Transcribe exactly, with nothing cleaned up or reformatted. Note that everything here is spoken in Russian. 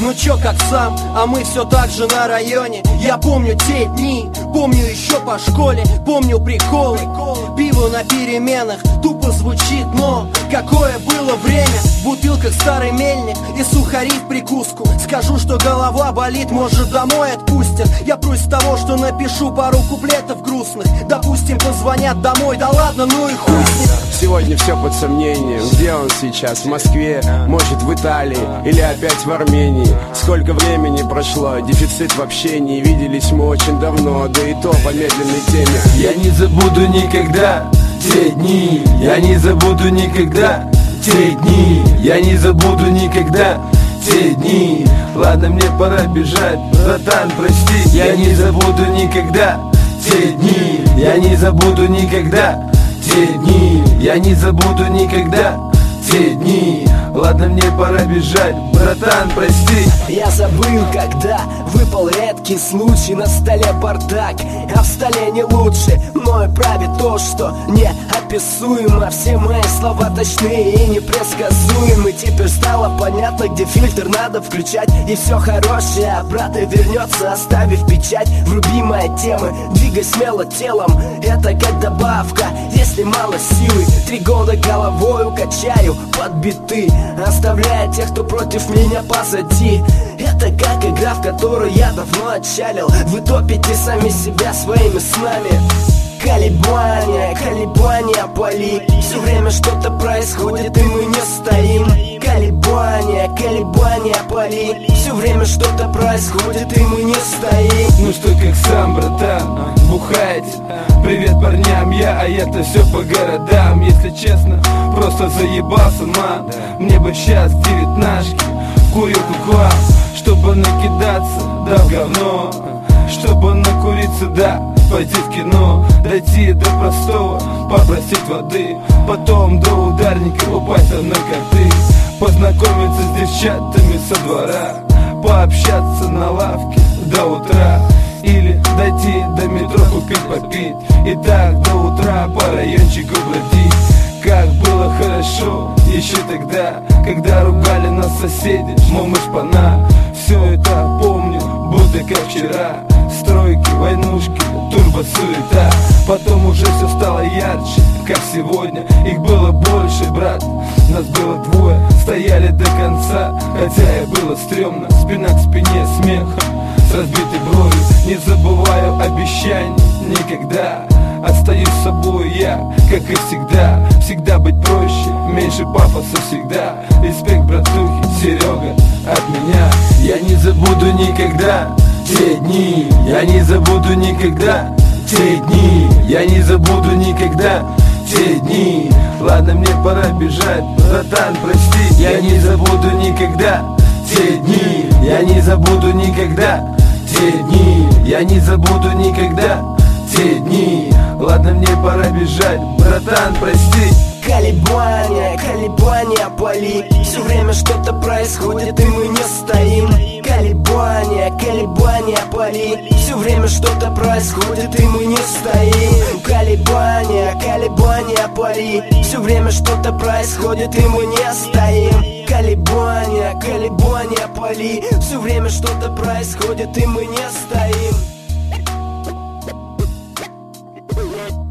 Ну чё, как сам, а мы все так же на районе. Я помню те дни, помню еще по школе, помню приколы. Пиво на переменах тупо звучит, но какое было время. В бутылках старый мельник и сухари в прикуску. Скажу, что голова болит, может домой отпустят. Я прусь с того, что напишу пару куплетов грустных. Допустим, позвонят домой, да ладно, ну и хуй с ним. Сегодня все под сомнением. Где он сейчас? В Москве? Может, в Италии? Или опять в Армении? Сколько времени прошло? Дефицит в общении. Виделись мы очень давно, да и то по медленной теме. Я не забуду никогда те дни. Я не забуду никогда те дни. Я не забуду никогда те дни. Ладно, мне пора бежать, братан, прости. Я не забуду никогда те дни. Я не забуду никогда те дни. Я не забуду никогда те дни. Ладно, мне пора бежать, братан, прости. Я забыл, когда выпал редкий случай. На столе бардак, а в столе не лучше. Мною правит то, что неописуемо. Все мои слова точные и непредсказуемы. Теперь стало понятно, где фильтр надо включать. И все хорошее обратно вернется, оставив печать. Вруби мои темы, двигай смело телом. Это как добавка, если мало силы. Три года головою качаю под биты, оставляя тех, кто против меня позади. Это как игра, в которую я давно отчалил. Вы топите сами себя своими снами. Колебания, колебания поли. Все время что-то происходит, и мы не стоим. Колебания, колебания поли. Все время что-то происходит, и мы не стоим. Ну что, как сам, братан, бухаете? Привет парням, я, а я-то все по городам. Если честно, просто заебался, ман. Мне бы сейчас девятнашки, курилку к вам, чтобы накидаться, да в говно. Чтобы накуриться, да, пойти в кино. Дойти до простого, попросить воды. Потом до ударника упасть на наркоты. Познакомиться с девчатами со двора. Пообщаться на лавке до утра. Или дойти до метро, купить попить. И так до утра по райончику бродить. Как было хорошо еще тогда, когда ругали нас соседи, мол, мы шпана. Все это помню, будто как вчера. Стройки, войнушки, турбо-суета. Потом уже все стало ярче, как сегодня. Их было больше, брат, нас было двое. Стояли до конца, хотя и было стрёмно. Спина к спине, смехом, с разбитой бровью. Не забываю обещаний никогда. Остаюсь собой я, как и всегда. Всегда быть проще, меньше пафоса всегда. Респект, братухи, Серега, от меня. Я не забуду никогда те дни. Я не забуду никогда те дни. Я не забуду никогда те дни. Ладно, мне пора бежать, братан, прости. Я не забуду никогда те дни. Я не забуду никогда те дни. Я не забуду никогда те дни. Ладно, мне пора бежать, братан, прости. Колебания, колебания поли. Все время что-то происходит, и мы не стоим. Колебания, колебания поли. Все время что-то происходит, и мы не стоим. Колебания, колебания поли. Все время что-то происходит, и мы не стоим. Колебания, колебания поли. Все время что-то происходит, и мы не стоим.